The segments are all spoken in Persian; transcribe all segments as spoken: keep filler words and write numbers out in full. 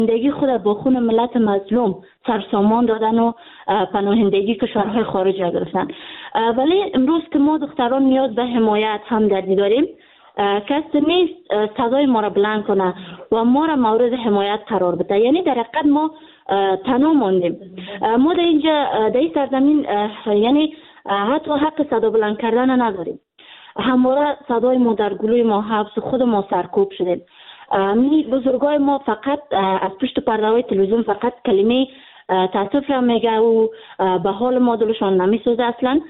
زندگی خود با خون ملت مظلوم سرسامان دادن و پناهندگی کشورهای خارج گرفتن. ولی امروز که ما دختران نیاز به حمایت همدردی داریم، کسی نیست صدای ما را بلند کنه و ما را مورد حمایت قرار بده. یعنی در حقیقت ما تنها ماندیم. ما در اینجا در این سرزمین یعنی حتی حق صدا بلند کردن نداریم. همواره صدای ما در گلوی ما حبس، خود ما سرکوب شدیم. می بزرگای ما فقط از پشت پرده های تلویزیون فقط کلمه تاسف را میگه و به حال ما دلشان نمیسوزه. اصلا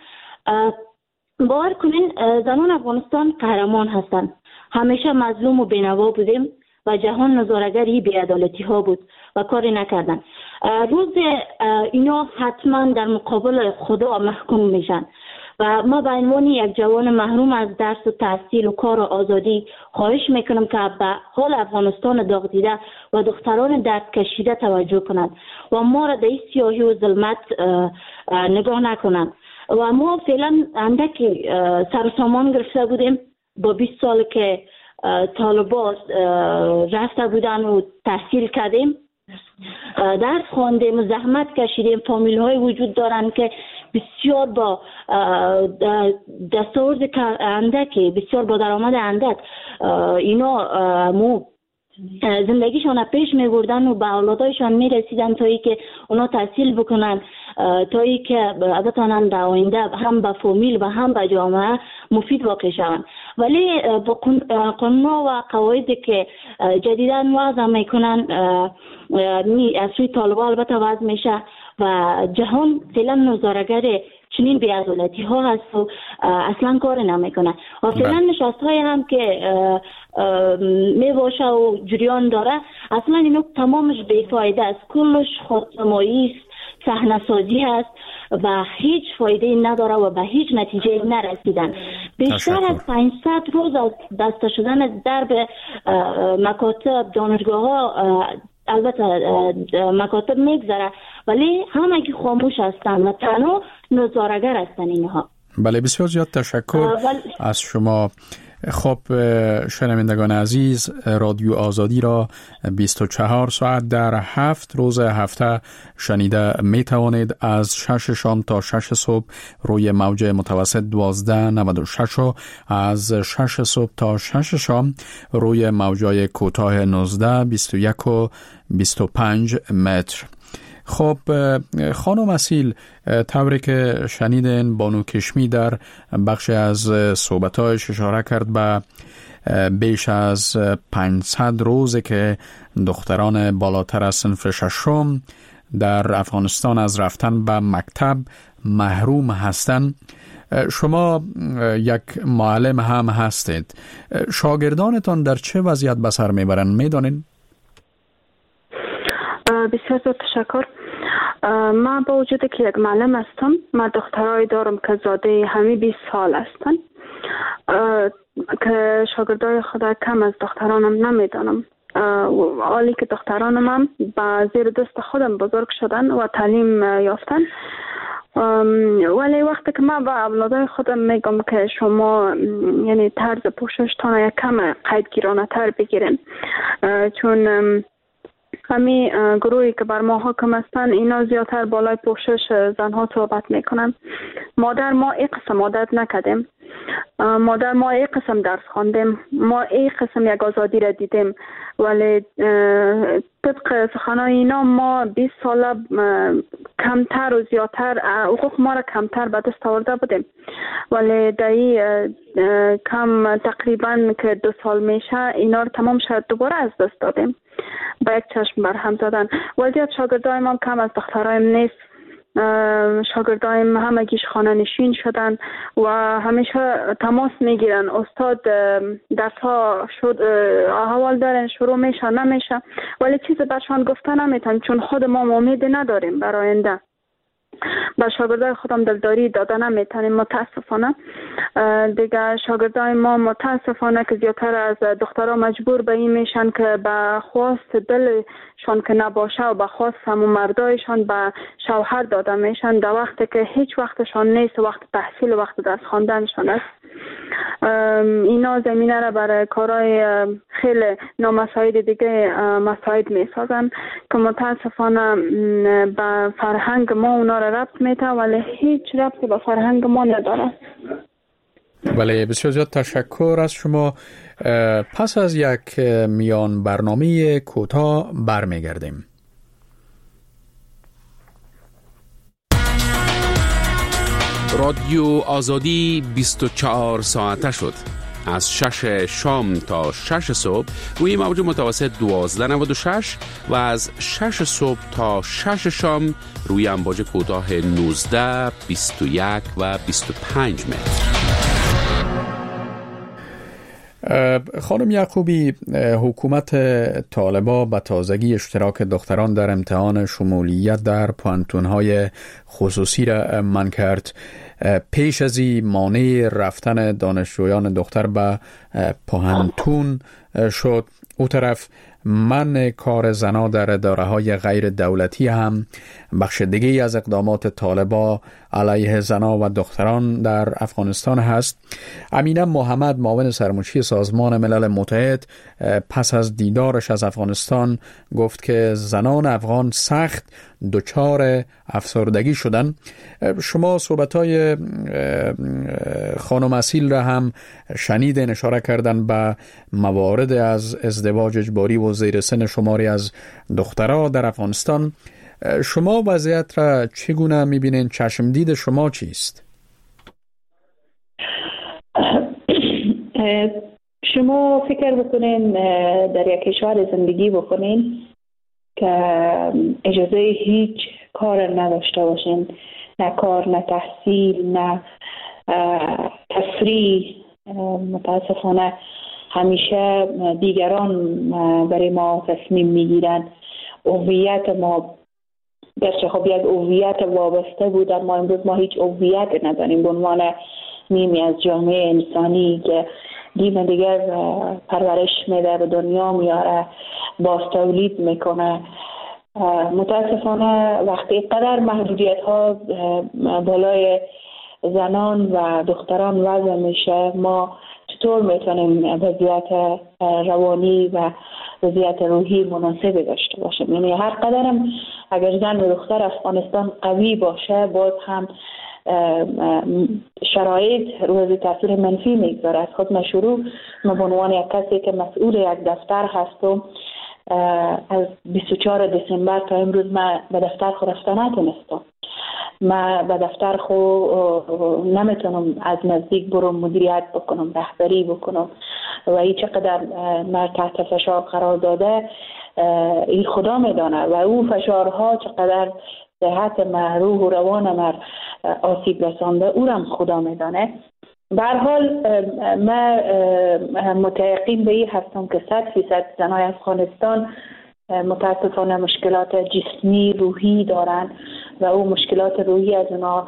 باور کنین زنان افغانستان قهرمان هستند. همیشه مظلوم و بینوا بودیم و جهان نظاره‌گر بی‌عدالتی ها بود و کاری نکردن. روز اینا حتما در مقابل خدا محکوم میشن و ما به عنوان یک جوان محروم از درس و تحصیل و کار و آزادی خواهش میکنم که به حال افغانستان داغ دیده و دختران درد کشیده توجه کنند و ما را در این سیاهی و ظلمت نگاه نکنند. و ما فعلا اندکی سر و سامان گرفته بودیم با بیست سال که طالبان رفته بودن و تحصیل کردیم، درس خواندیم، زحمت کشیدیم. فامیل های وجود دارن که بسیار با دستاورد اندکی، بسیار با درآمد اندک اینا مو زندگیشان پیش می بردن و به اولادایشان می رسیدن تا ای که اونا تحصیل بکنن، تا ای که بتانن در آینده هم به فامیل و هم به جامعه مفید واقع شوند. ولی با قانون و قواعدی که جدیداً وضع میکنن از سوی طالبان البته وضع میشه و جهان فعلا نظاره‌گر چنین بی‌عدالتی ها هست و اصلا کار نمیکنه و فعلا نشست های هم که می باشه و جریان داره اصلا اینو تمامش بیفایده است، کلش خودنمایی است، صحنه سازی هست و هیچ فایده نداره و به هیچ نتیجه نرسیدن. بیشتر از پانصد روز از بسته شدن درب مکاتب، دانشگاه ها، البته مکاتب میگذره ولی همگی خاموش هستن و تنها نظاره‌گر هستن اینها. بله بسیار زیاد تشکر از شما. خب شنوندگان عزیز، رادیو آزادی را بیست و چهار ساعت در هفت روز هفته شنیده می توانید. از شش شام تا شش صبح روی موج متوسط دوازده نود و شش و از شش صبح تا شش شام روی موجای کوتاه نوزده بیست و یک و بیست و پنج متر. خب خانم اصیل، طوری که شنیدین بانو کشمی در بخش از صحبتایش اشاره کرد به بیش از پانصد روزه که دختران بالاتر از صنف ششم در افغانستان از رفتن به مکتب محروم هستند. شما یک معلم هم هستید. شاگردانتان در چه وضعیت به سر میبرند میدانین؟ بسیار زیاد تشکر. من با وجود که یک معلم هستم، من دخترایی دارم که زاده همه بیست سال هستن که شاگردای خدا کم از دخترانم نمیدانم. حالی که دخترانم هم با زیر دست خودم بزرگ شدن و تعلیم یافتن، ولی وقتی که من با اولادای خودم میگم که شما یعنی طرز پوششتان یک کم قیدگیرانه تر بگیرین، چون همی گروهی که بر ما حاکم هستن اینا زیادتر بالای پوشش زنها صحبت میکنن. مادر ما این قسم عادت نکردیم، مادر ما این قسم درس خواندیم، ما این قسم یک آزادی را دیدیم، ولی طبق سخنای اینا ما بیست ساله کمتر و زیادتر حقوق ما را کمتر به دست آورده بودیم، ولی دایی کم تقریبا که دو سال میشه اینا رو تمام شد دوباره از دست دادیم. با یک چشم بر هم زدن. وضعیت شاگردایم هم کم از دخترایم نیست. شاگردایم همگیش خانه نشین شدن و همیشه تماس میگیرن استاد درس ها شد احوال دارن شروع میشه نمیشه، ولی چیز برشان گفته نمیتن چون خود ما امید نداریم برای آینده. با شاگردای خودم دلداری داده نمیتونیم متاسفانه. دیگه شاگردای ما متاسفانه که زیادتر از دخترها مجبور به این میشن که به خواست دلشان که نباشه و به خواست همون مردایشان به شوهر داده میشن در وقتی که هیچ وقتشان نیست، وقت تحصیل و وقت درس خواندنشان است. اینا زمینه را برای کارهای خیلی نامساعد دیگه مساعد می سازن که متاسفانه به فرهنگ ما اونا را ربط میته ولی هیچ ربطی به فرهنگ ما نداره. بله، بسیار زیاد تشکر از شما. پس از یک میان برنامه کوتاه برمیگردیم. رادیو آزادی بیست و چهار ساعته شد. از شش شام تا شش صبح روی موج متوسط دوازده نود و شش و از شش صبح تا شش شام روی امواج کوتاه نوزده، بیست و یک و بیست و پنج متر. خانم یعقوبی، حکومت طالبان به تازگی اشتراک دختران در امتحان شمولیت در پانتون‌های خصوصی را منع کرد. پیش از این مانع رفتن دانشجویان دختر به پانتون شد. او طرف منع کار زنا در اداره‌های غیر دولتی هم بخش دیگه از اقدامات طالبان علیه زنا و دختران در افغانستان هست. امینه محمد، معاون سرمنشی سازمان ملل متحد، پس از دیدارش از افغانستان گفت که زنان افغان سخت دچار افسردگی شدن. شما صحبت‌های خانم اصیل را هم شنیدین، اشاره کردن به موارد از ازدواج اجباری و زیر سن شماری از دخترها در افغانستان. شما وضعیت را چگونه می‌بینین؟ چشم دید شما چیست؟ شما فکر بکنین در یک کشور زندگی بکنین که اجازه هیچ کار نداشته باشین، نه کار، نه تحصیل، نه تفریح. متاسفانه همیشه دیگران برای ما تصمیم میگیرن. هویت ما گرچه خب یک هویت وابسته بود، اما امروز ما هیچ هویت نداریم به عنوان نیمی از جامعه انسانی که دین دیگر پرورش میده، به دنیا میاره، باز تولید میکنه. متاسفانه وقتی قدر محدودیت ها بالای زنان و دختران وضع میشه، ما چطور میتونیم وضعیت روانی و وضعیت روحی مناسبی داشته باشیم؟ یعنی هر قدرم اگر زن و دختر افغانستان قوی باشه، باز هم شرایط روی تاثیر منفی میگذاره. از خود من شروع من به عنوان یک کسی که مسئول یک دفتر هستم، از بیست و چهارم دسامبر تا امروز من به دفتر خود رفتن نتونستم. من به دفتر خود نمیتونم از نزدیک برم، مدیریت بکنم، رهبری بکنم و این چقدر من تحت فشار قرار داده این خدا میدانه و او فشارها چقدر صحت من، روح و روان من آسیب رسانده، او هم خدا میدانه. به هر حال من متیقن به این هستم که صد فیصد زنای افغانستان متاسفانه مشکلات جسمی روحی دارن و او مشکلات روحی از اونا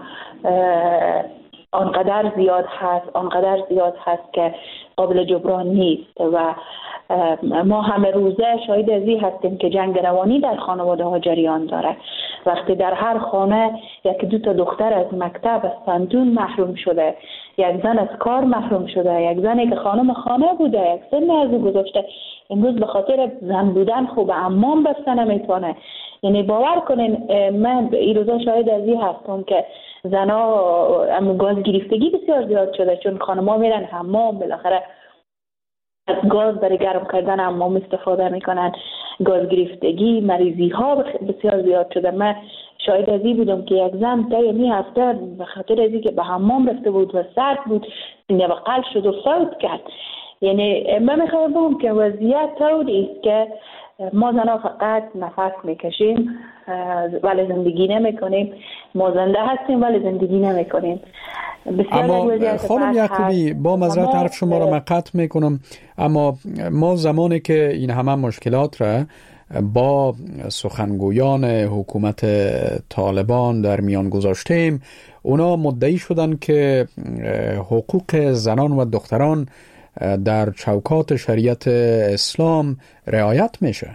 آنقدر زیاد هست آنقدر زیاد هست که قابل جبران نیست و ما همه روزه شاهد از این هستیم که جنگ روانی در خانواده ها جریان داره. وقتی در هر خانه یک دو تا دختر از مکتب، از پانتون محروم شده، یک زن از کار محروم شده، یک زنی که خانم خانه بوده، یک سن از او گذاشته، امروز به خاطر زن بودن خوب امام بسته نمیتونه. یعنی باور کنین من این روزا شاهد از این هستم که زنا گاز گرفتگی بسیار زیاد شده، چون خانم‌ها میرن حمام، بالاخره از گاز برای گرم کردن حمام استفاده میکنن، گاز گرفتگی، مریضی ها بسیار زیاد شده. من شاید از این بودم که یک زن تا یمی هفته به خاطر از که به حمام رفته بود و سرد بود سینه و قلب شد و فوت کرد. یعنی من میخوام بگم که وضعیت طوری است که ما زنها فقط نفس میکشیم ولی زندگی نمیکنیم، ما زنده هستیم ولی زندگی نمیکنیم. اما خانم یعقوبی، با معذرت حرف شما را من قطع میکنم، اما ما زمانی که این همه مشکلات را با سخنگویان حکومت طالبان در میان گذاشتیم، اونا مدعی شدن که حقوق زنان و دختران در چوکات شریعت اسلام رعایت میشه.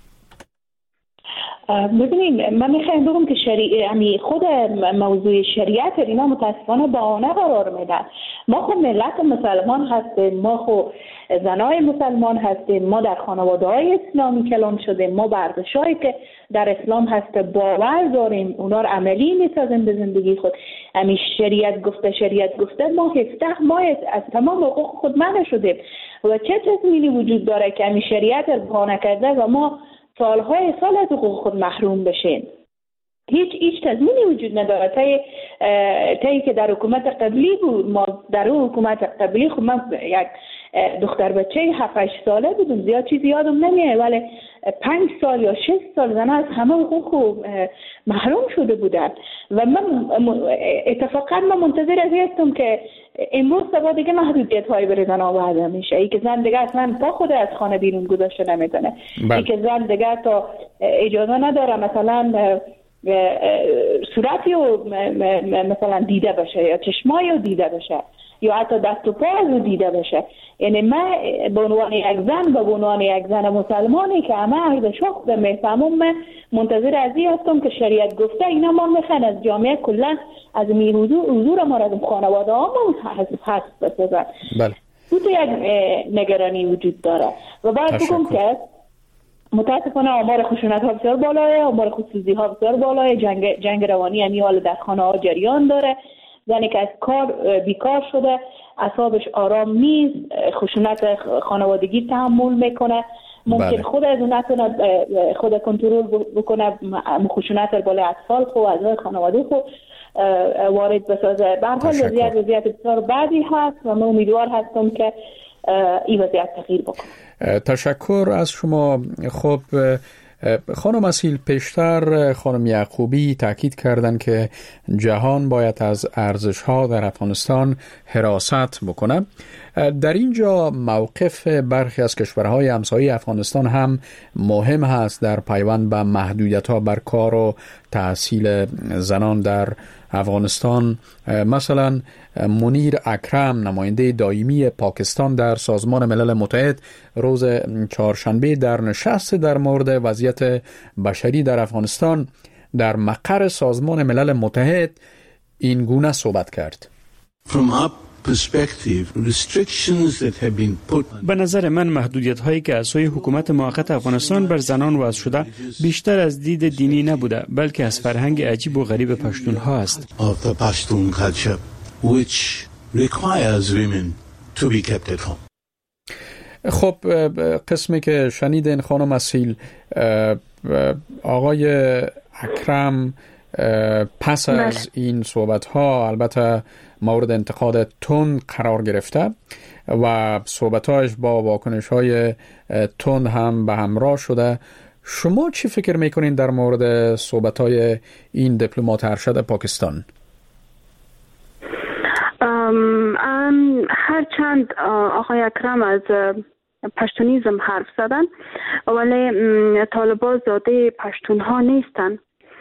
ببینید من میخوایم بگم که شریع... یعنی خود موضوع شریعت اینا متاسفانه بهانه قرار میدن. ما خب ملت مسلمان هستیم، ما خب زنای مسلمان هستیم، ما در خانواده های اسلامی کلان شدیم، ما ورزش هایی که در اسلام هست باور داریم، اونا رو عملی میسازیم به زندگی خود. همین شریعت گفته شریعت گفته ما هفده ماه از تمام حقوق خود منع شدیم و چه تضمینی وجود داره که همین شریعت رو بها نکرده و ما سالهای سال از حقوق خود محروم بشیم؟ هیچ هیچ تضمینی وجود نداره. تایی تایی که در حکومت قبلی بود، ما در اون حکومت قبلی خب من یک دختر بچه هفت هشت ساله بودم، زیاد چیزی یادم نمیاد، ولی پنج سال یا شش سال زنها از همه حقوق محروم شده بودن و من اتفاقا من منتظر از هستم که امروز سبا دیگه محدودیت های بر زنها وضع میشه. ای که زن دیگه اصلا با خود از خانه بیرون گذاشته نمیتونه، ای که زن دیگه تا اجازه نداره مثلا صورتی رو مثلا دیده بشه یا چشمایی رو دیده بشه یا حتی دست و پای رو دیده بشه. یعنی من به عنوان یک زن و به عنوان یک زن مسلمانی که همه ارزش ها خودم میفهمم، من منتظر از این هستم که شریعت گفته اینا ما میخوان از جامعه کلا از می حضور ما را از خانواده ها حذف بسازن. بله. تو یک نگرانی وجود داره و باید بگم که متاسفانه آمار خشونت ها بسیار بالاه، آمار خودسوزی ها بسیار بالاه، جنگ جنگ روانی یعنی حال در خانه ها جریان داره. زنی که از کار بیکار شده، اعصابش آرام نیست، خشونت خانوادگی تحمل میکنه، ممکن بله. خود از اون نتونه خود کنترل بکنه، خشونت بالای اطفال خو اعضای خانواده خو وارد بسازه. به هر حال وضعیت وضعیت بسیار بدی هست و من امیدوار هستم که این وضعیت تغییر بکنه. تشکر از شما. خب خانم اصیل، پیشتر خانم یعقوبی تاکید کردند که جهان باید از ارزش‌ها در افغانستان حراست بکنه. در اینجا موقف برخی از کشورهای همسایه افغانستان هم مهم هست در پیوند به محدودیت‌ها بر کار و تحصیل زنان در افغانستان. مثلا منیر اکرم، نماینده دائمی پاکستان در سازمان ملل متحد، روز چهارشنبه در نشست در مورد وضعیت بشری در افغانستان در مقر سازمان ملل متحد این گونه صحبت کرد. به نظر من محدودیت هایی که از سوی حکومت موقت افغانستان بر زنان وضع شده بیشتر از دید دینی نبوده، بلکه از فرهنگ عجیب و غریب پشتون ها است. خب قسمی که شنیدین خانم اصیل، آقای اکرم پس از این صحبت ها البته مورد انتقاد تند قرار گرفته و صحبتاش با واکنش های تند هم به همراه شده. شما چی فکر میکنین در مورد صحبت های این دیپلمات ارشد پاکستان؟ ام ام هرچند آقای اکرم از پشتونیزم حرف زدن، ولی طالبان زاده پشتون ها نیستن.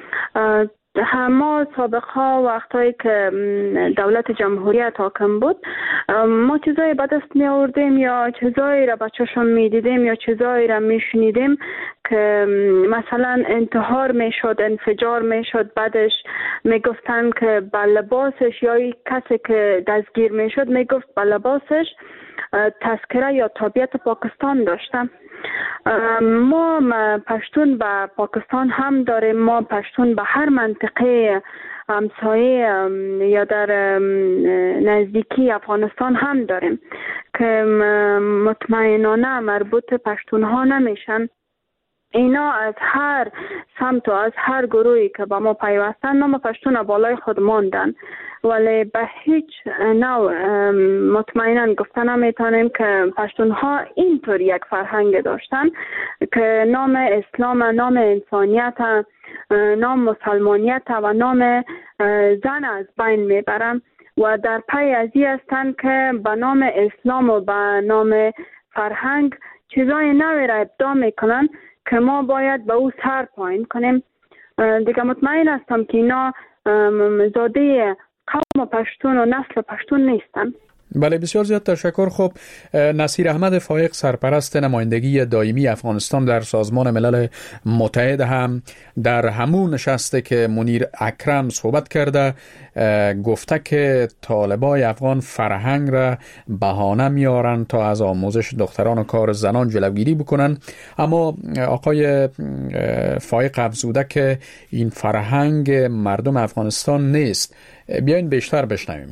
ما سابقا وقتایی که دولت جمهوریت حاکم بود، ما چیزایی به دست می آوردیم یا چیزایی را بچه‌شون می دیدیم یا چیزایی را می شنیدیم که مثلا انتحار می شد، انفجار می شد، بعدش می گفتن که با لباسش یا کسی که دستگیر می شد می گفت با لباسش تذکره یا تابعیت پاکستان داشتم. ما پشتون به پاکستان هم داریم، ما پشتون به هر منطقه همسایه یا در نزدیکی افغانستان هم داریم که مطمئنانه مربوط پشتون ها نمیشن. اینا از هر سمت و از هر گروهی که با ما پیوستن نام پشتون بالای خود ماندن، ولی به هیچ نوع مطمئنا گفتن نمیتونیم که پشتون ها اینطور یک فرهنگ داشتن که نام اسلام، نام انسانیت، نام مسلمانیت و نام زن از بین میبرن و در پی از این هستن که به نام اسلام و به نام فرهنگ چیزای نوی را ابداع میکنن که ما باید به او سر پایین کنیم. دیگه مطمئن هستم که اینا زاده قوم پشتون و نسل پشتون نیستن. بله، بسیار زیاد تشکر. خب نصیر احمد فایق، سرپرست نمایندگی دائمی افغانستان در سازمان ملل متحد، هم در همون نشسته که منیر اکرم صحبت کرده گفته که طالبای افغان فرهنگ را بهانه میارن تا از آموزش دختران و کار زنان جلوگیری بکنن. اما آقای فایق افزوده که این فرهنگ مردم افغانستان نیست. بیاین بیشتر بشنویم.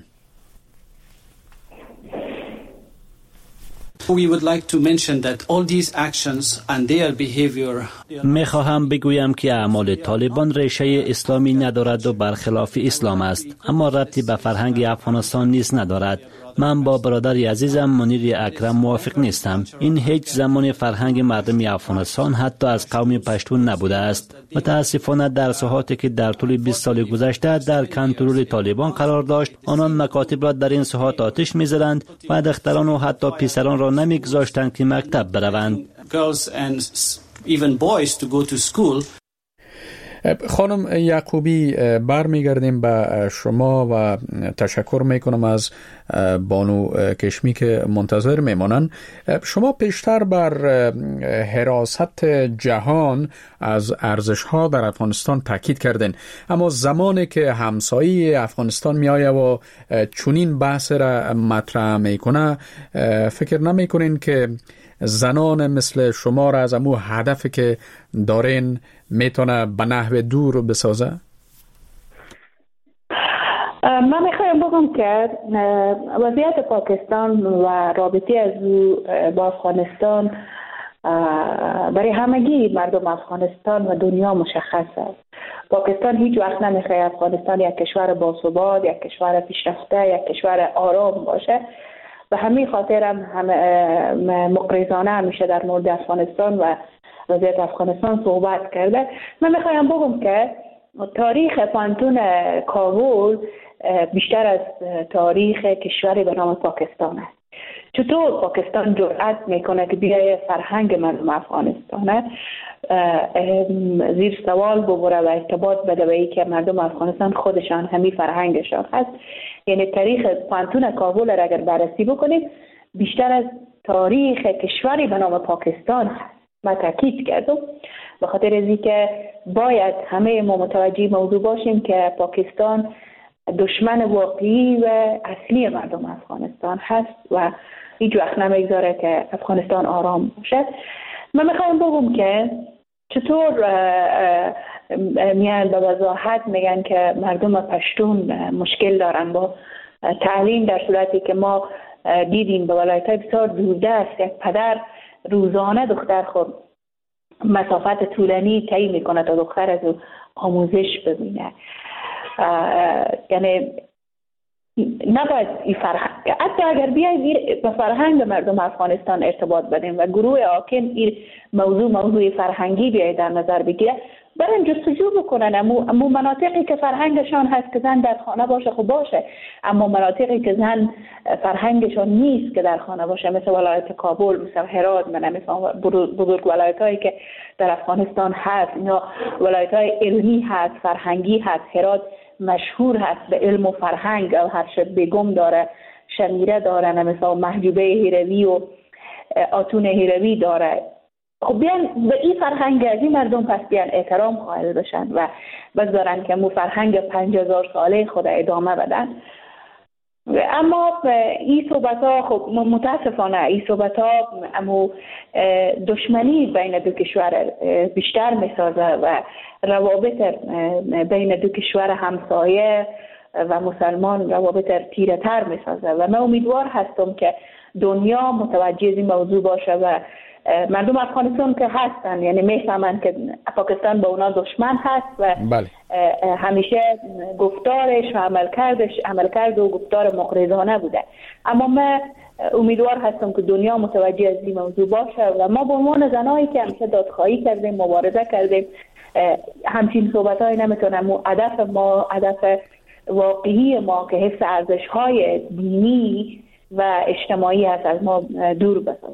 We would like to mention that all these actions and their behavior. میخواهم بگویم که اعمال طالبان ریشه اسلامی ندارد و برخلاف اسلام است، اما ربطی به فرهنگ افغانستان نیز ندارد. من با برادر عزیزم منیر اکرم موافق نیستم. این هیچ زمان فرهنگ مردم افغانستان حتی از قوم پشتون نبوده است. متاسفانه در ساحاتی که در طول بیست سال گذشته در کنترل طالبان قرار داشت، آنان مکاتب را در این ساحات آتش می‌زدند و دختران و حتی پسران را نمی‌گذاشتند که مکتب بروند. Girls and even boys to go to school. خانم یعقوبی، برمیگردیم به شما و تشکر میکنم از بانو کشمی که منتظر میمانن. شما پیشتر بر حراست جهان از ارزش‌ها در افغانستان تاکید کردین، اما زمانی که همسایه افغانستان میآید و چنین بحث را مطرح میکنه، فکر نمیکنین که زنان مثل شما را از امو هدفی که دارین میتونه به نحو دور بسازه؟ من میخوایم بگم که وضعیت پاکستان و رابطه از او با افغانستان برای همگی مردم افغانستان و دنیا مشخص است. پاکستان هیچ وقت نمیخواد افغانستان یک کشور باثبات، یک کشور پیشرفته، یک کشور آرام باشه. به همین خاطر هم مقرضانه همیشه در مورد افغانستان و وضعیت افغانستان صحبت کرده. من میخوایم بگم که تاریخ پانتون کابل بیشتر از تاریخ کشوری به نام پاکستان است. چطور پاکستان جرأت میکنه که بیای فرهنگ مردم افغانستان زیر سوال ببره و ارتباط بده به ای که مردم افغانستان خودشان همین فرهنگشان هست؟ یعنی تاریخ پانتون کابل را اگر بررسی بکنید بیشتر از تاریخ کشوری به نام پاکستان هست. ما تاکید کردم به خاطر از اینکه باید همه ما متوجه موضوع باشیم که پاکستان دشمن واقعی و اصلی مردم افغانستان هست و هیچ وقت نمیگذاره که افغانستان آرام باشد. من میخوام بگم که چطور میان به وضاحت میگن که مردم پشتون مشکل دارن با تعلیم، در صورتی که ما دیدیم به ولایت‌های بسیار دوردست یک پدر روزانه دختر خود مسافت طولانی طی میکنه تا دختر از آموزش ببینه. یعنی نباید این فرهنگ، حتی اگر بیاید به فرهنگ مردم افغانستان ارتباط بدیم و گروه حاکم این موضوع موضوع فرهنگی بیاید در نظر بگیره، برن جستجو بکنن. امو, امو مناطقی که فرهنگشان هست که زن در خانه باشه خب باشه، اما مناطقی که زن فرهنگشان نیست که در خانه باشه، مثل ولایت کابل، مثل هرات، من مثلا بزرگ ولایت هایی که در افغانستان هست، یا ولایت های علمی هست، فرهنگی هست. هرات مشهور هست به علم و فرهنگ، او هر شب بیگم داره، شمیره داره، مثلا محجوبه هیروی و آتون هیروی داره. خب بیان به این فرهنگ از این مردم پس بیان احترام قائل بشن و بذارن که مو فرهنگ پنج هزار ساله خود ادامه بدن. اما این صحبت ها خب متاسفانه این صحبت ها امو دشمنی بین دو کشور بیشتر میسازه و روابط بین دو کشور همسایه و مسلمان روابط تیره تر میسازه و من امیدوار هستم که دنیا متوجه این موضوع باشه و مردم افغانستان که هستن، یعنی میفهمن که پاکستان به اونا دشمن هست و بله. همیشه گفتارش و عملکردش عملکرد و گفتار مقرضانه بوده. اما من امیدوار هستم که دنیا متوجه از این موضوع باشه و ما به عنوان زنایی که همیشه دادخواهی کردیم، مبارزه کردیم، همچین صحبت‌های نمیتونم و هدف ما، هدف واقعی ما که حفظ ارزش‌های دینی و اجتماعی هست از ما دور بسازه.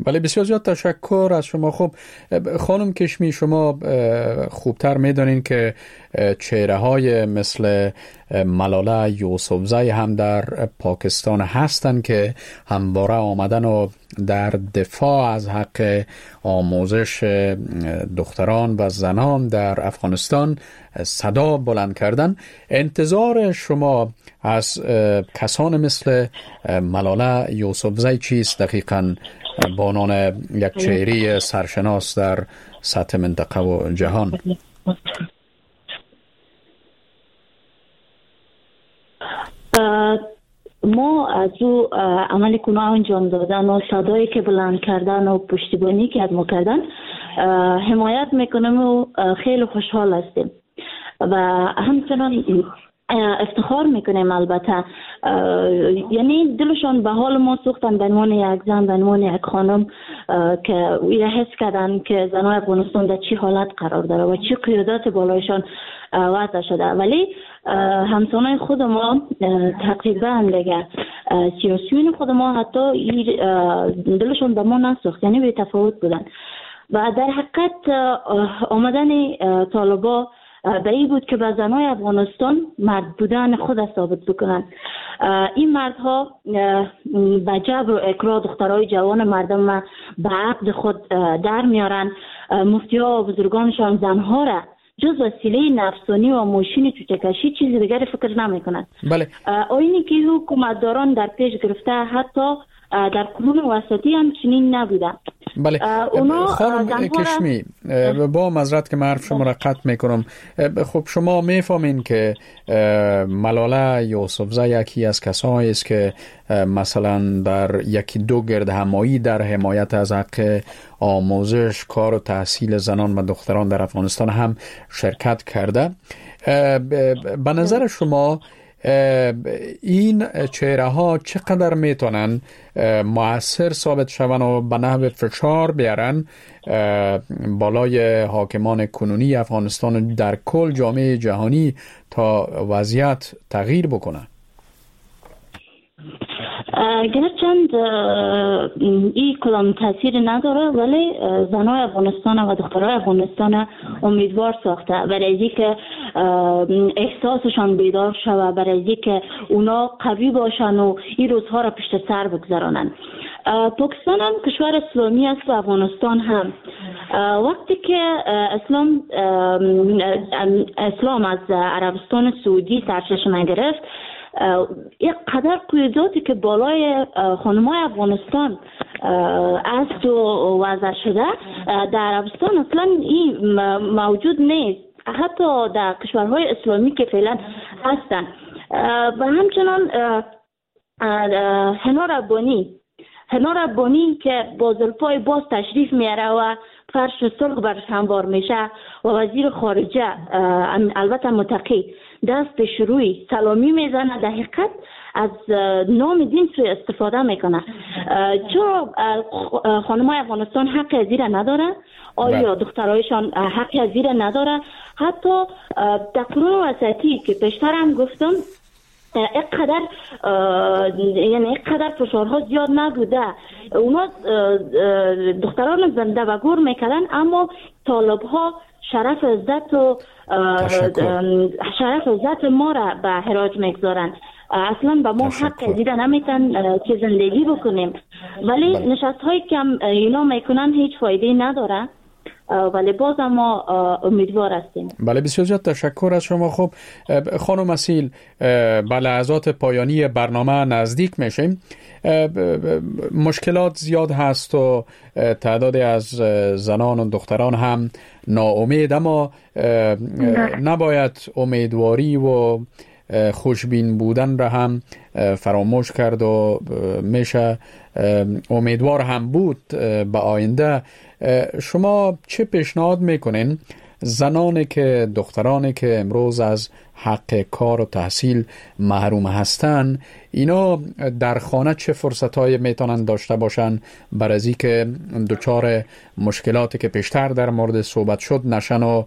بله بسیار زیاد تشکر از شما. خب خانم کشمی، شما خوبتر میدانین که چهره های مثل ملاله یوسفزئی هم در پاکستان هستند که همواره آمدن و در دفاع از حق آموزش دختران و زنان در افغانستان صدا بلند کردن. انتظار شما از کسان مثل ملاله یوسفزئی چیست دقیقاً به عنوان یک چهره سرشناس در سطح منطقه و جهان؟ ما از او عمل گناه انجام دادن و صدایی که بلند کردن و پشتیبانی که ما کردن حمایت میکنیم و خیلی خوشحال هستیم و همچنان افتخار میکنیم. البته یعنی دلشان به حال ما سوختن به عنوان یک زن، به عنوان یک خانم که ایره حس کردن که زنای افغانستان در چی حالت قرار داره و چی قیادات بالایشان وضع شده. ولی همسانای خود ما تقریبا دیگه سیاسیون خود ما حتی دلشون به ما نسوخت، یعنی به تفاوت بودن و در حقیقت آمدن طالبا به این بود که به زنای افغانستان مرد بودن خود ثابت بکنن. این مردها به جبر و اکراه دخترای جوان مردم به عقد خود در میارن. مفتی ها و بزرگانشان زنها را جز وسیله نفسانی و ماشین چوچکشی چیزی دیگر فکر نمیکنند. بله. آینی که حکومتداران در پیش گرفته حتی در قرون وسطی هم چنین نبوده. بله. خانم کشمی با معذرت که معرف شما را قطع میکنم، خب شما میفهمین که ملاله یوسفزئی یکی از کسایی است که مثلا در یکی دو گرد همایی در حمایت از حق آموزش، کار و تحصیل زنان و دختران در افغانستان هم شرکت کرده. به نظر شما این چهره ها چقدر میتونن مؤثر ثابت شون و به نحو فشار بیارن بالای حاکمان کنونی افغانستان در کل جامعه جهانی تا وضعیت تغییر بکنه؟ گرچند این کلام تاثیر نداره، ولی زنای افغانستان و دخترای افغانستان امیدوار ساخته برای اینکه که احساسشان بیدار شوه، برای اینکه که اونا قوی باشن و این روزها را پشت سر بگذارانن. پاکستان هم کشور اسلامی است و افغانستان هم. وقتی که اسلام اسلام از عربستان سعودی سرچشمه گرفت، یک قدر قیاداتی که بالای خانمای افغانستان است و وضع شده در عربستان اصلا این موجود نیست، حتی در کشورهای اسلامی که فعلا هستن. و همچنان حنا ربانی حنا ربانی که با زلفای باز تشریف میاره و فرش سرخ برش هموار میشه و وزیر خارجه البته متقی دست به شروعی سلامی میزنه، در حقیقت از نام دین سوی استفاده میکنه. چرا خانمای افغانستان حق از زیر نداره؟ آیا دخترایشان حق از زیر نداره؟ حتی در قرون وسطی که پیشتر هم گفتم اینقدر یعنی اینقدر فشارها زیاد نبوده، اونا دختران زنده و گور میکردن، اما طالبها شرف عزت و شرف عزت ما را به حراج میگذارن. اصلا به ما حق دیده نمیتن که زندگی بکنیم، ولی نشست هایی که اینا میکنن هیچ فایده نداره، ولی باز ما امیدوار هستیم. بله بسیار زیاد تشکر از شما. خب خانم اصیل، به لحظات پایانی برنامه نزدیک میشیم. مشکلات زیاد هست و تعدادی از زنان و دختران هم ناامید، اما نباید امیدواری و خوشبین بودن را هم فراموش کرد و میشه امیدوار هم بود به آینده. شما چه پیشنهاد میکنین زنانی که دخترانی که امروز از حق کار و تحصیل محروم هستن، اینا در خانه چه فرصتایی میتونن داشته باشن برای از اینکه دچار مشکلاتی که پیشتر در مورد صحبت شد نشن و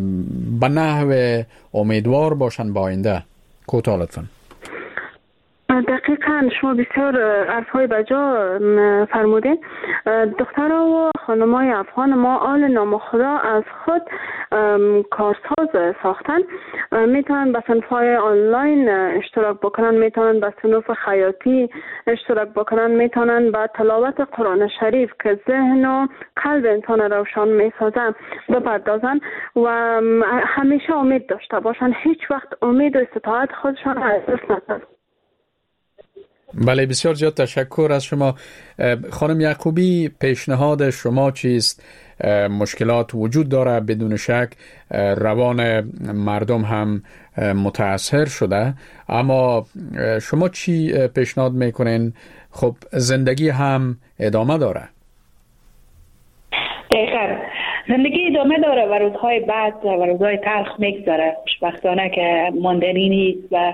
به نحو امیدوار باشن با آینده؟ کوتاه لطفاً. دقیقاً شما بسیار حرف‌های بجا فرمودین. دخترها و خانم‌های افغان ما آل نام خدا از خود کارساز ساختن، میتونن به صنف‌های آنلاین اشتراک بکنن، میتونن به صنوف خیاطی اشتراک بکنن، میتونن به تلاوت قرآن شریف که ذهن و قلب انسان روشن میسازن بپردازن و همیشه امید داشته باشن، هیچ وقت امید و استطاعت خودشان از دست ندن. بله، بسیار زیاد تشکر از شما. خانم یعقوبی، پیشنهاد شما چیست؟ مشکلات وجود داره بدون شک، روان مردم هم متاثر شده، اما شما چی پیشنهاد میکنین؟ خب زندگی هم ادامه داره. دقیقا زندگی ادامه داره و روزهای بعد و روزهای تلخ میگذاره، خوشبختانه که ماندنی نیست و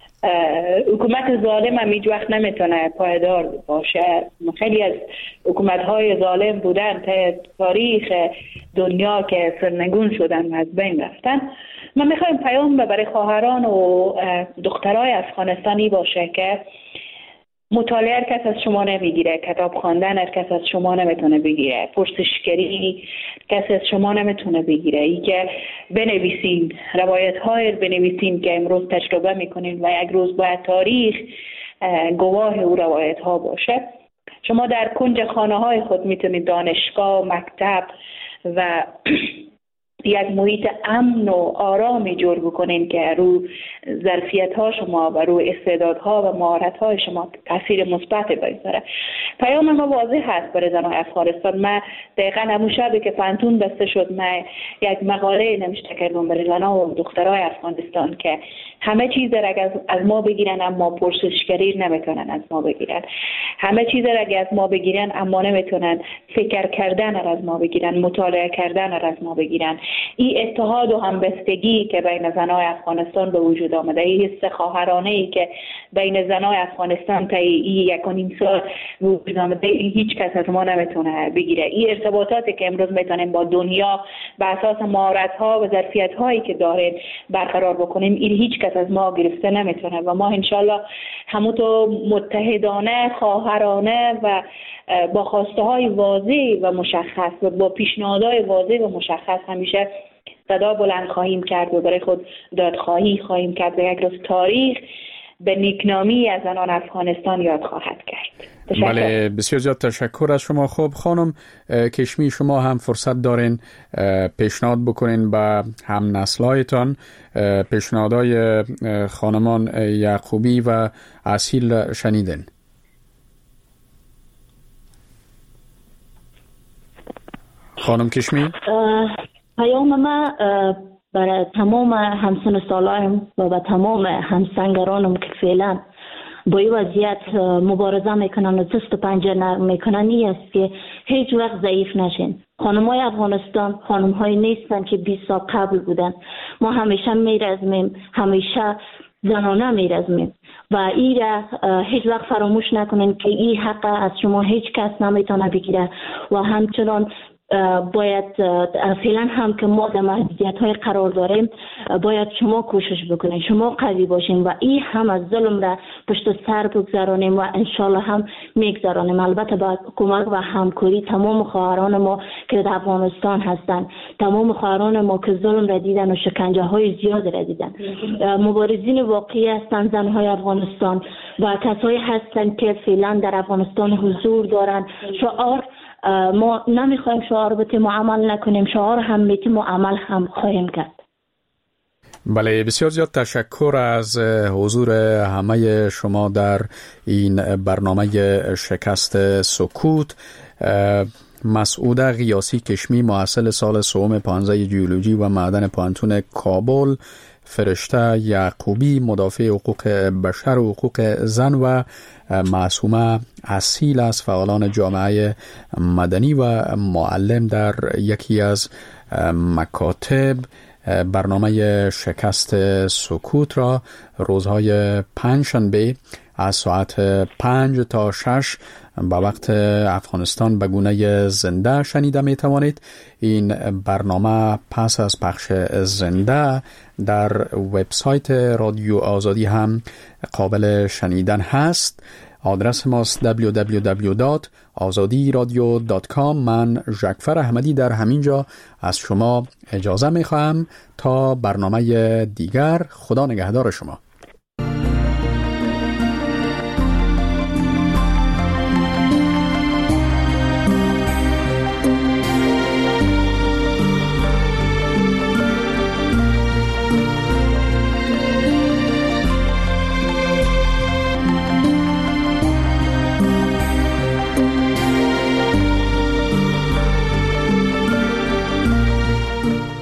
حکومت ظالم هم هیچ وقت نمیتونه پایدار باشه. خیلی از حکومت‌های ظالم بودن تا تاریخ دنیا که سرنگون شدن و از بین رفتن. من میخوایم پیام برای خواهران و دخترای افغانستانی باشه که مطالعه هر کس از شما نمیگیره، کتاب خواندن هر کس از شما نمیتونه بگیره، پرسشگری کس از شما نمیتونه بگیره. ای که بنویسین، روایت های بنویسین که امروز تجربه میکنین و یک روز باید تاریخ گواه او روایت ها باشه. شما در کنج خانه های خود میتونید دانشگاه، مکتب و یک محیط امن و آرامی جور بکنین که رو ظرفیت ها شما و رو استعدادها و مهارت های شما تاثیر مثبت بگذاره. پیام ما واضح هست برای زنان افغانستان. من دقیقاً همون شبی که پانتون بسته شد من یک مقاله نوشته کردم برای زنان و دخترای افغانستان که همه چیز را از ما بگیرن اما پرسشگری نمیتونن از ما بگیرن، همه چیز را از ما بگیرن اما نمیتونن فکر کردن را از ما بگیرن، مطالعه کردن را از ما بگیرن. این اتحاد و همبستگی که بین زنای افغانستان به وجود آمده، این حس خواهرانه ای که بین زنای افغانستان تا این یک و نیم سال وجود آمده، هیچ کس از ما نمیتونه بگیره. این ارتباطاتی که امروز میتونیم با دنیا به اساس مهارت ها و ظرفیت هایی که داریم برقرار بکنیم، این هیچ کس از ما گرفته نمیتونه و ما انشالله همونطور متحدانه، خواهرانه و با خواسته های واضح و مشخص و با پیشنهادهای واضح و مشخص همیشه صدا بلند خواهیم کرد و برای خود دادخواهی خواهیم کرد و یک روز تاریخ به نیکنامی از زنان افغانستان یاد خواهد کرد. بله، بسیار زیاد تشکر از شما. خب خانم کشمی، شما هم فرصت دارین پیشنهاد بکنین به هم نسلایتان. پیشنهادهای خانمان یعقوبی و اصیل شنیدن. خانم کشمی، پیام ما برای تمام همسن سالایم و به تمام همسنگرانم که فعلا با این وضعیت مبارزه میکنن و دست و پنجه نرم میکنن این است که هیچ وقت ضعیف نشین. خانم‌های افغانستان خانم‌های نیستن که بیست سال قبل بودن. ما همیشه میرزمیم، همیشه زنانه میرزمیم و این را هیچ وقت فراموش نکنین که این حق از شما هیچ کس نمیتونه بگیره و همچنان باید فعلا هم که ما در محدودیت های قرار داریم باید شما کوشش بکنین، شما قوی باشین و این هم از ظلم را پشت سر بگذارانیم و انشالله هم میگذارانیم. البته با کمک و همکاری تمام خواهران ما که در افغانستان هستن، تمام خواهران ما که ظلم را دیدن و شکنجه های زیاد را دیدن، مبارزین واقعی هستن زنهای افغانستان و کسایی هستن که فعلا در افغانستان حضور دارن. شعار ما نمیخوایم شعار بتیم عمل نکنیم، شعار هم بتیم عمل هم خواهیم کرد. بله، بسیار زیاد تشکر از حضور همه شما در این برنامه شکست سکوت. مسعوده غیاسی کشمی، محصل سال سوم پانزده جیولوژی و معدن پانتون کابل، فرشته یعقوبی، مدافع حقوق بشر و حقوق زن و معصومه اصیل از فعالان جامعه مدنی و معلم در یکی از مکاتب برنامه شکست سکوت را روزهای پنجشنبه از ساعت پنج تا شش به وقت افغانستان به گونه زنده شنیده می توانید. این برنامه پس از پخش زنده در وبسایت رادیو آزادی هم قابل شنیدن هست. آدرس ماست دبلیو دبلیو دبلیو دات آزادی رادیو دات کام. من ژکفر احمدی در همین جا از شما اجازه می خواهم تا برنامه دیگر. خدا نگهدار شما.